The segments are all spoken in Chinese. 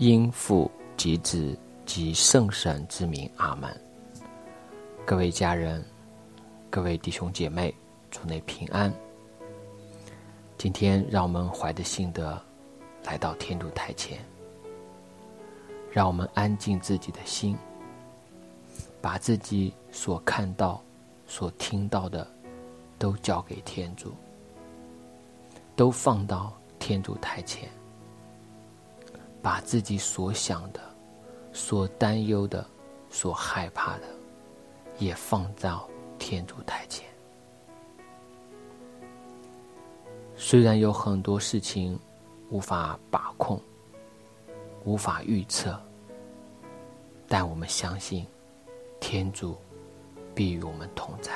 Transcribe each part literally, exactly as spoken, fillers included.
因父及子及圣神之名，阿门。各位家人，各位弟兄姐妹，主内平安。今天让我们怀着信德来到天主台前，让我们安静自己的心，把自己所看到所听到的都交给天主，都放到天主台前，把自己所想的、所担忧的、所害怕的也放到天主台前。虽然有很多事情无法把控，无法预测，但我们相信天主必与我们同在。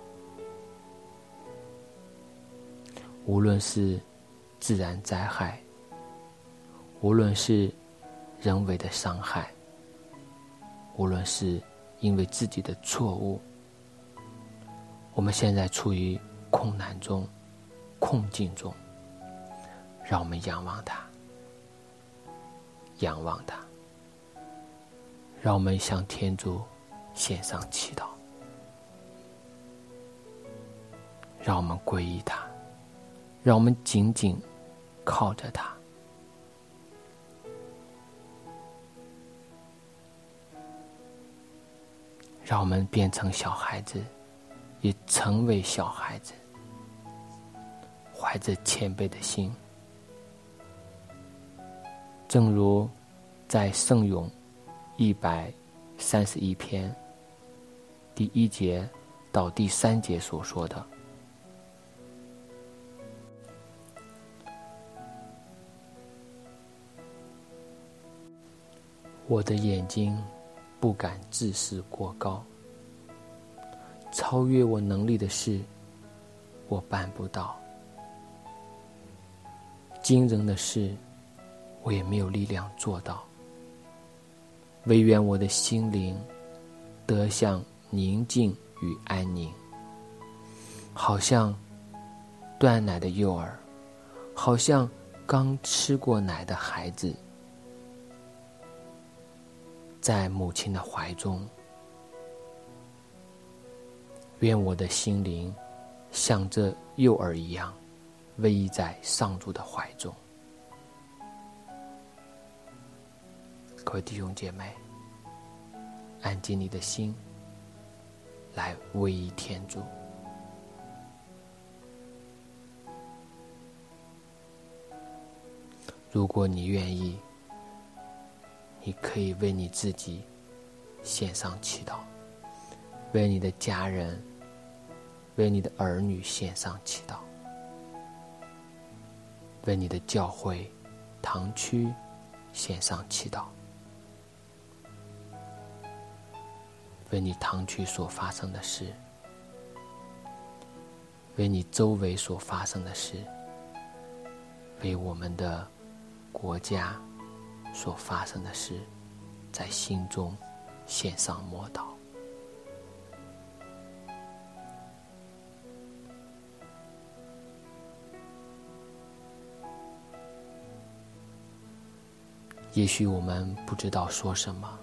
无论是自然灾害，无论是人为的伤害，无论是因为自己的错误，我们现在处于困难中、困境中，让我们仰望他，仰望他，让我们向天主献上祈祷，让我们皈依他，让我们紧紧靠着他。让我们变成小孩子，也成为小孩子，怀着谦卑的心，正如在圣咏一百三十一篇第一节到第三节所说的：我的眼睛不敢自视过高，超越我能力的事我办不到，惊人的事我也没有力量做到。唯愿我的心灵得享宁静与安宁，好像断奶的幼儿，好像刚吃过奶的孩子，在母亲的怀中。愿我的心灵像这幼儿一样，偎依在上主的怀中。各位弟兄姐妹，安静你的心，来偎依天主。如果你愿意，你可以为你自己献上祈祷，为你的家人，为你的儿女献上祈祷，为你的教会堂区献上祈祷，为你堂区所发生的事，为你周围所发生的事，为我们的国家所发生的事，在心中献上默祷。也许我们不知道说什么，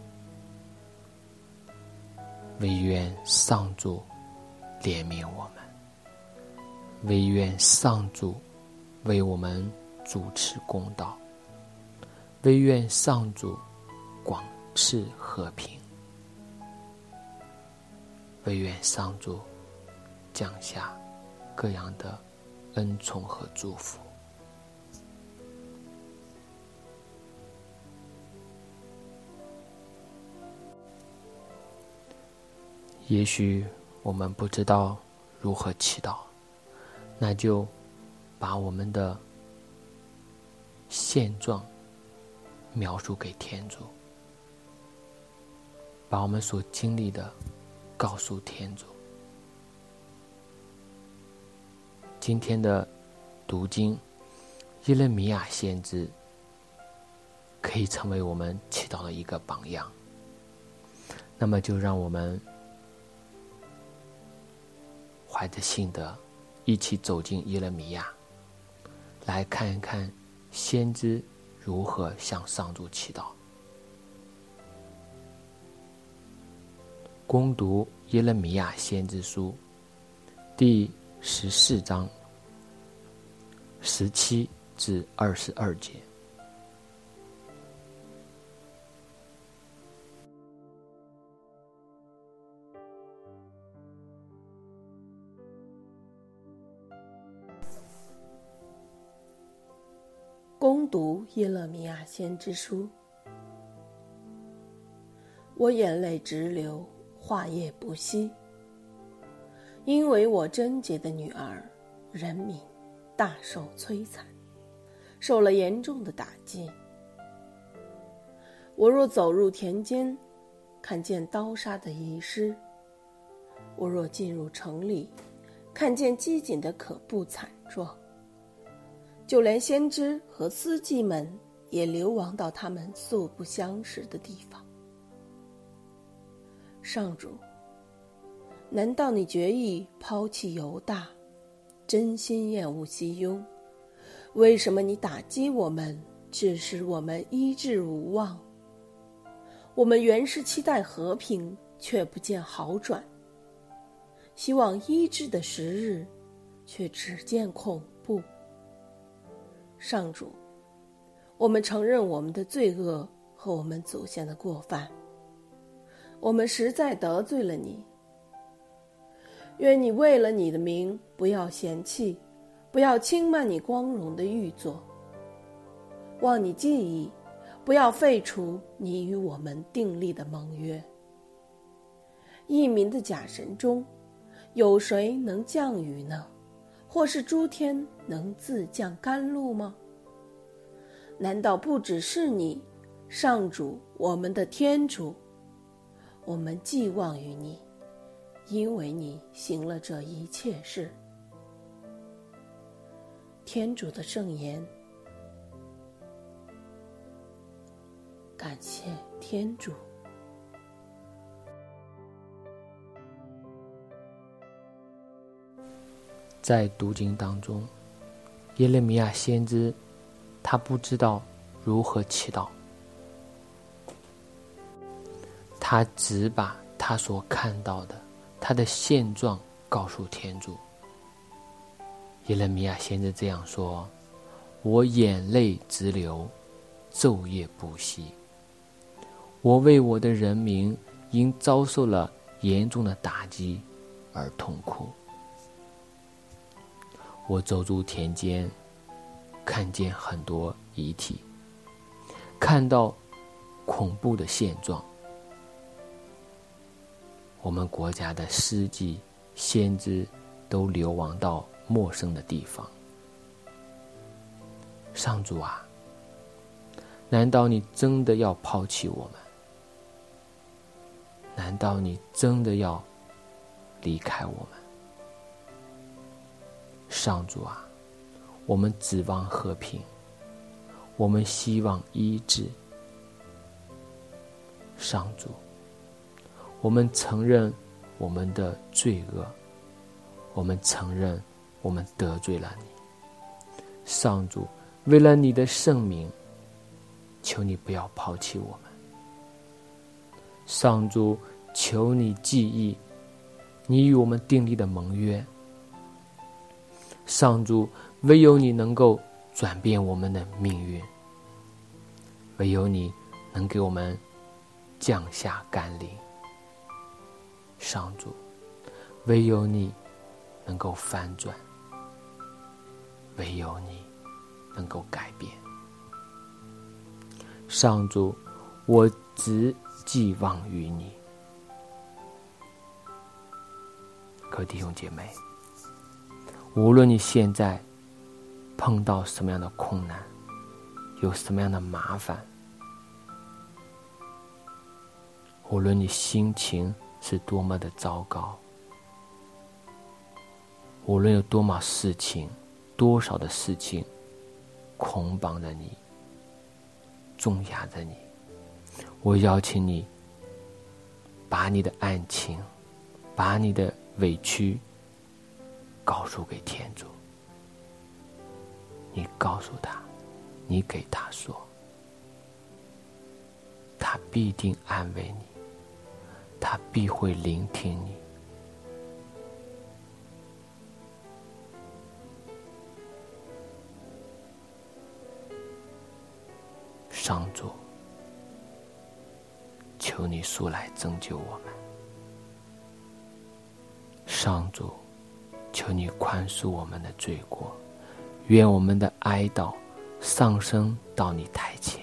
唯愿上主怜悯我们，唯愿上主为我们主持公道，唯愿上主广赐和平，唯愿上主降下各样的恩宠和祝福。也许我们不知道如何祈祷，那就把我们的现状描述给天主，把我们所经历的告诉天主。今天的读经耶勒米亚先知可以成为我们祈祷的一个榜样，那么就让我们怀着信德一起走进耶勒米亚，来看一看先知如何向上主祈祷。攻读耶勒米亚先知书第十四章十七至二十二节。 攻读耶勒米亚先知书，我眼泪直流，话也不息，因为我贞洁的女儿人民大受摧残，受了严重的打击。我若走入田间，看见刀杀的遗尸；我若进入城里，看见饥馑的可怖惨状。就连先知和司祭们也流亡到他们素不相识的地方。上主，难道你决意抛弃犹大，真心厌恶西雍？为什么你打击我们，致使我们医治无望？我们原是期待和平，却不见好转；希望医治的时日，却只见恐怖。上主，我们承认我们的罪恶和我们祖先的过犯，我们实在得罪了你。愿你为了你的名不要嫌弃，不要轻慢你光荣的御作，望你记忆，不要废除你与我们订立的盟约。异民的假神中，有谁能降雨呢？或是诸天能自降甘露吗？难道不只是你，上主，我们的天主？我们寄望于你，因为你行了这一切事。天主的圣言，感谢天主。 在读经当中，耶勒米亚先知他不知道如何祈祷，他只把他所看到的他的现状告诉天主。耶勒米亚先知这样说：我眼泪直流，昼夜不息，我为我的人民因遭受了严重的打击而痛哭。我走入田间，看见很多遗体，看到恐怖的现状。我们国家的司祭、先知都流亡到陌生的地方。上主啊，难道你真的要抛弃我们？难道你真的要离开我们？上主啊，我们指望和平，我们希望医治。上主，我们承认我们的罪恶，我们承认我们得罪了你。上主，为了你的圣名，求你不要抛弃我们。上主，求你记忆你与我们订立的盟约。上主，唯有你能够转变我们的命运，唯有你能给我们降下甘霖。上主，唯有你能够翻转，唯有你能够改变。上主，我只寄望于你。各位弟兄姐妹，无论你现在碰到什么样的困难，有什么样的麻烦，无论你心情是多么的糟糕，无论有多么事情，多少的事情捆绑着你，重压着你，我邀请你把你的案情，把你的委屈告诉给天主。你告诉他，你给他说， 他必定安慰你，他必会聆听你。上主，求你速来拯救我们。上主，求你宽恕我们的罪过，愿我们的哀悼上升到你台前。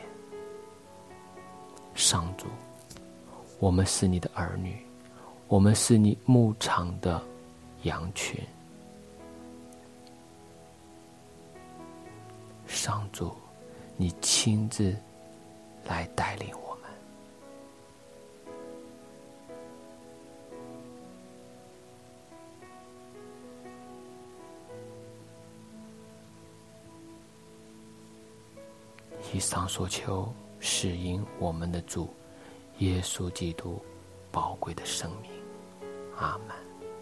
上主，我们是你的儿女，我们是你牧场的羊群。上主，你亲自来带领我们。以上所求，是因我们的主耶稣基督宝贵的生命。阿们。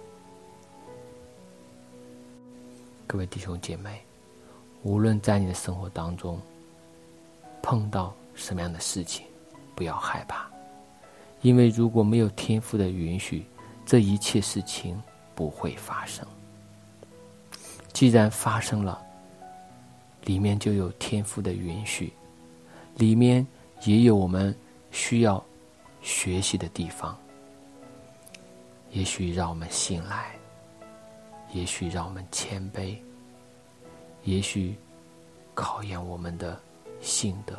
各位弟兄姐妹，无论在你的生活当中碰到什么样的事情，不要害怕，因为如果没有天父的允许，这一切事情不会发生。既然发生了，里面就有天父的允许，里面也有我们需要学习的地方。也许让我们信赖，也许让我们谦卑，也许考验我们的信德，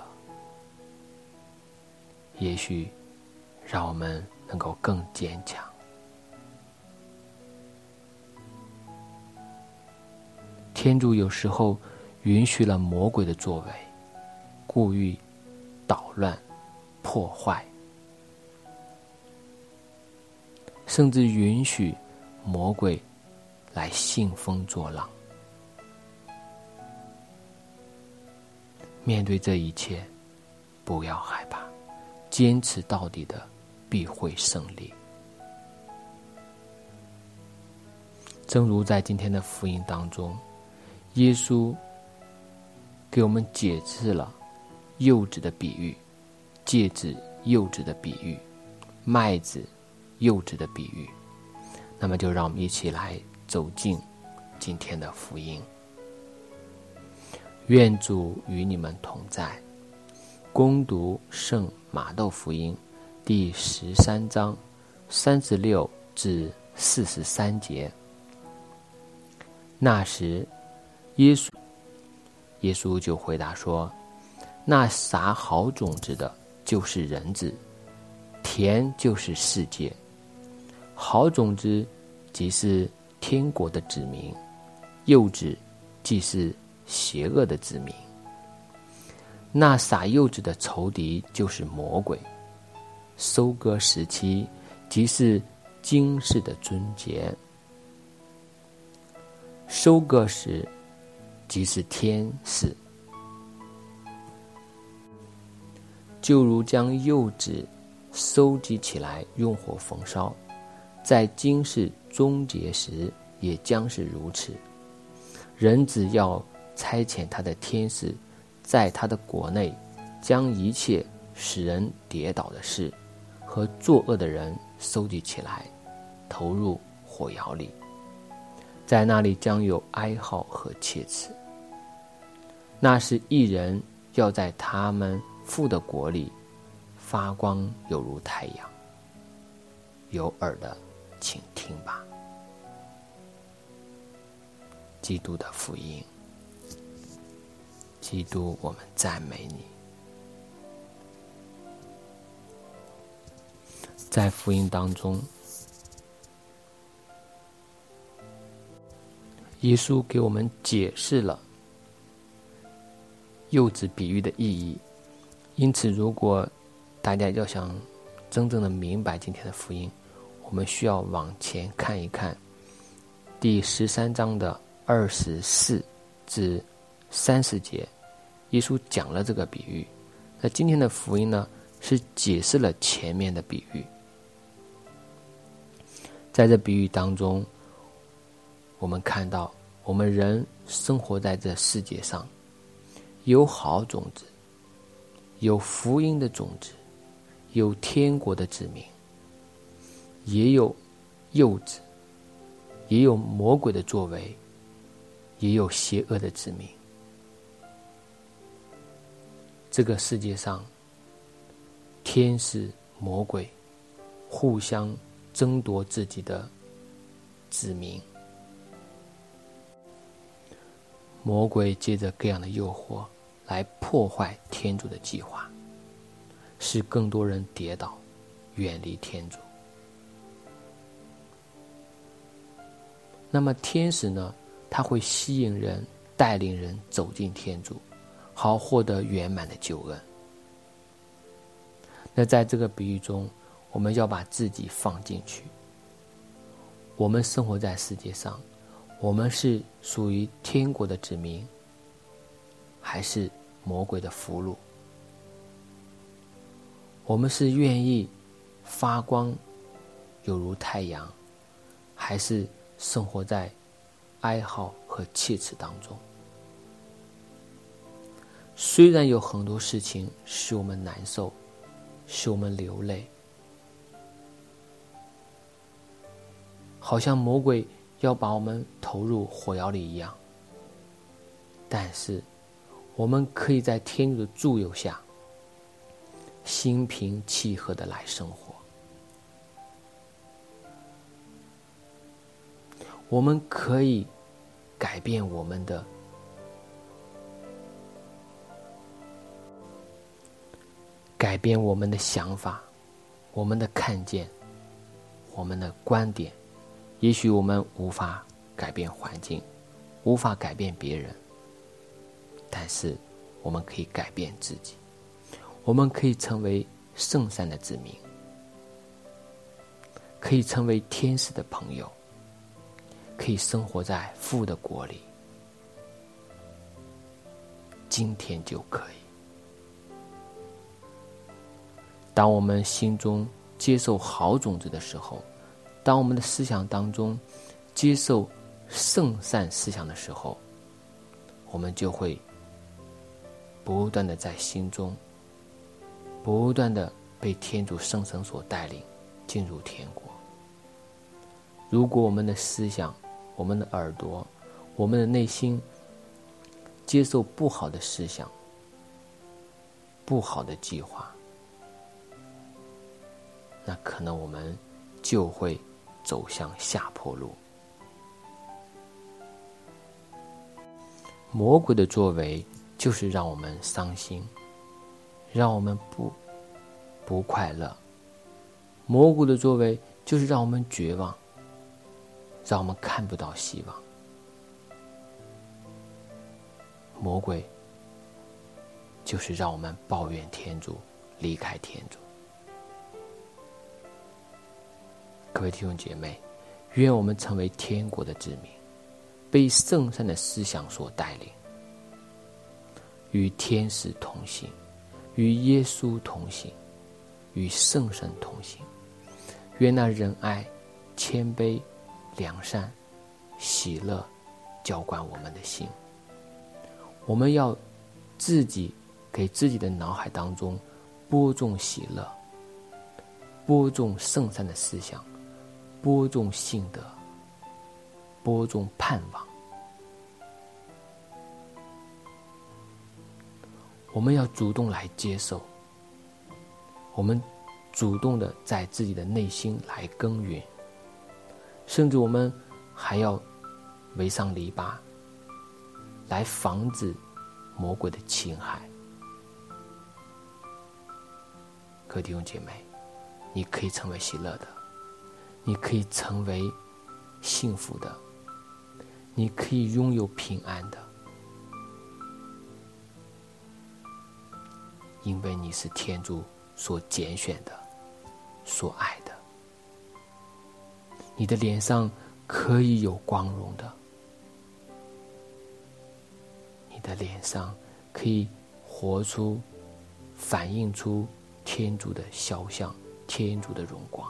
也许让我们能够更坚强。天主有时候允许了魔鬼的作为，故意捣乱破坏，甚至允许魔鬼来兴风作浪。面对这一切，不要害怕，坚持到底的必会胜利。正如在今天的福音当中，耶稣给我们解释了柚子的比喻，芥子柚子的比喻，麦子柚子的比喻。那么就让我们一起来走进今天的福音。愿主与你们同在。恭读圣马窦福音第十三章三十六至四十三节。那时耶稣耶稣就回答说，那撒好种子的就是人子，田就是世界。好种子即是天国的子民，柚子即是邪恶的子民。那撒柚子的仇敌就是魔鬼。收割时期即是今世的尊节。收割时即是天使。就如将柚子收集起来用火焚烧，在今世终结时也将是如此。人只要差遣他的天使，在他的国内将一切使人跌倒的事和作恶的人收集起来，投入火窑里，在那里将有哀号和切齿。那是义人要在他们父的国里发光，犹如太阳。有耳的请听吧。基督的福音。基督，我们赞美你。在福音当中，耶稣给我们解释了柚子比喻的意义。因此，如果大家要想真正的明白今天的福音，我们需要往前看一看第十三章的二十四至三十节，耶稣讲了这个比喻。那今天的福音呢，是解释了前面的比喻。在这比喻当中，我们看到我们人生活在这世界上，有好种子，有福音的种子， 有天国的子民，也有幼子，也有魔鬼的作为，也有邪恶的子民。这个世界上，天使、魔鬼互相争夺自己的子民。魔鬼借着各样的诱惑来破坏天主的计划，使更多人跌倒，远离天主。那么天使呢，他会吸引人，带领人走进天主，好获得圆满的救恩。那在这个比喻中，我们要把自己放进去。我们生活在世界上，我们是属于天国的子民，还是魔鬼的俘虏？我们是愿意发光，有如太阳，还是生活在哀嚎和切齿当中？虽然有很多事情使我们难受，使我们流泪，好像魔鬼要把我们投入火窑里一样，但是我们可以在天主的助佑下，心平气和的来生活。我们可以改变我们的改变我们的想法，我们的看见，我们的观点。也许我们无法改变环境，无法改变别人，但是我们可以改变自己。我们可以成为圣善的子民，可以成为天使的朋友，可以生活在父的国里。今天就可以。当我们心中接受好种子的时候，当我们的思想当中接受圣善思想的时候，我们就会不断的在心中不断的被天主圣神所带领进入天国。如果我们的思想，我们的耳朵，我们的内心接受不好的思想，不好的计划，那可能我们就会走向下坡路。魔鬼的作为就是让我们伤心，让我们不不快乐。魔鬼的作为就是让我们绝望，让我们看不到希望。魔鬼就是让我们抱怨天主，离开天主。各位弟兄姐妹，愿我们成为天国的子民，被圣善的思想所带领，与天使同行，与耶稣同行，与圣神同行。愿那仁爱、谦卑、良善、喜乐浇灌我们的心。我们要自己给自己的脑海当中播种喜乐，播种圣善的思想，播种信德，播种盼望。我们要主动来接受，我们主动的在自己的内心来耕耘，甚至我们还要围上篱笆，来防止魔鬼的侵害。各位弟兄姐妹，你可以成为喜乐的，你可以成为幸福的，你可以拥有平安的，因为你是天主所拣选的，所爱的。你的脸上可以有光荣的，你的脸上可以活出、反映出天主的肖像，天主的荣光。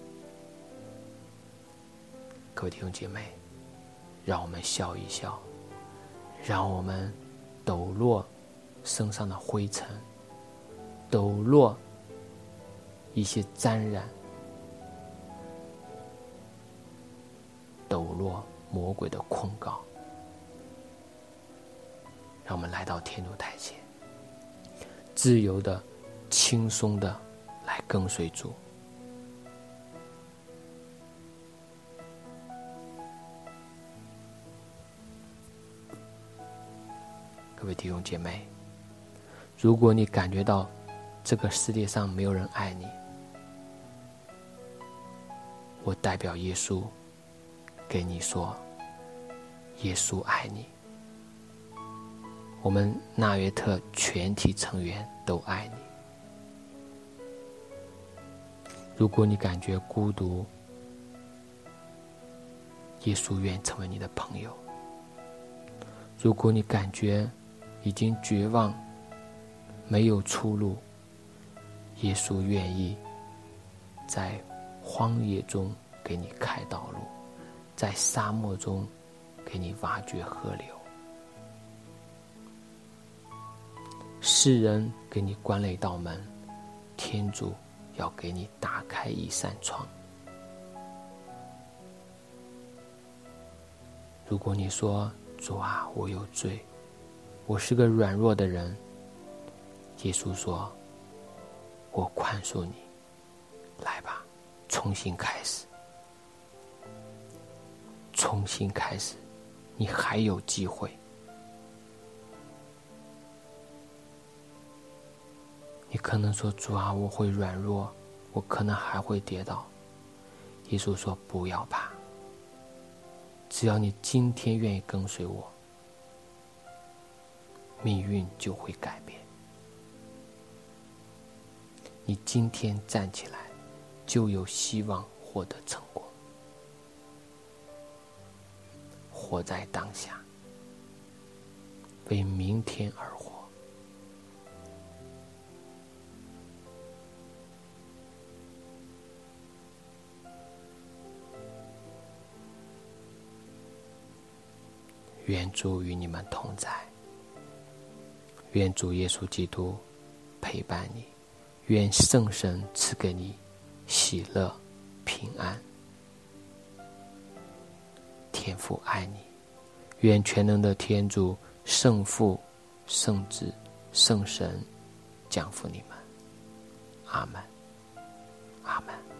各位弟兄姐妹，让我们笑一笑，让我们抖落身上的灰尘，抖落一些沾染、抖落魔鬼的控告。让我们来到天主台前，自由的、轻松的来跟随主。各位弟兄姐妹，如果你感觉到这个世界上没有人爱你，我代表耶稣给你说，耶稣爱你。我们纳约特全体成员都爱你。如果你感觉孤独，耶稣愿成为你的朋友。如果你感觉已经绝望，没有出路，耶稣愿意在荒野中给你开道路，在沙漠中给你挖掘河流。世人给你关了一道门，天主要给你打开一扇窗。如果你说，主啊，我有罪，我是个软弱的人，耶稣说，我宽恕你，来吧，重新开始，重新开始，你还有机会。你可能说，主啊，我会软弱，我可能还会跌倒。耶稣说，不要怕，只要你今天愿意跟随我，命运就会改变。你今天站起来，就有希望获得成功。活在当下，为明天而活。愿主与你们同在，愿主耶稣基督陪伴你，愿圣神赐给你喜乐平安。天父爱你，愿全能的天主圣父圣子圣神降福你们。阿们，阿们。